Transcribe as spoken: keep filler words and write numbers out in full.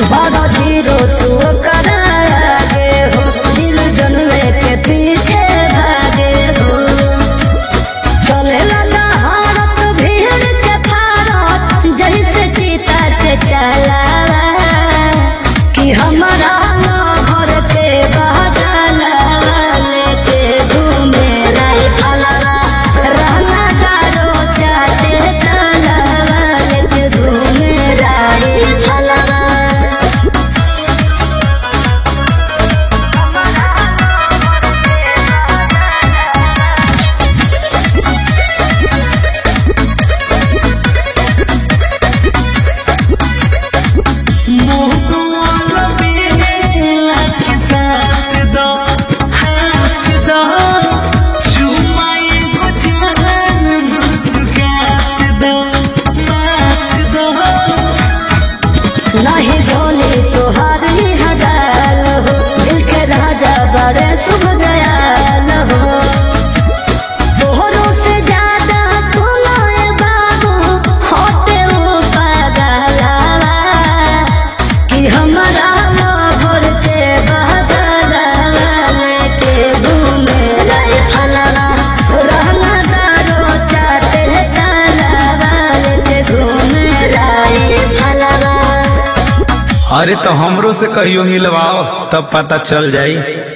बाबा जीरो तू करागे हो, दिल जनवे के पीछे भागे हो। चले लगा हारत भीड़ के फारत, जैसे चीता के चलावा कि हमारा घर के बहला लेके घूमे राई फलवा, रहना गारो चाटे तलवा लेके घूमे राई फलवा। नहीं बोले तोहार ही हजाल हो, दिल के राजा बड़े शुभ दयाल हो। तोहरों से ज्यादा सुनाए बाबू होते वो पागलावा कि हमारा भर के बहला लेके घूमे राई फलवा, रहना गारो चाटे तलवा लेके घूमे राई फलवा। अरे तो हमरो से कहियो मिलवाओ, तब पता चल जाई।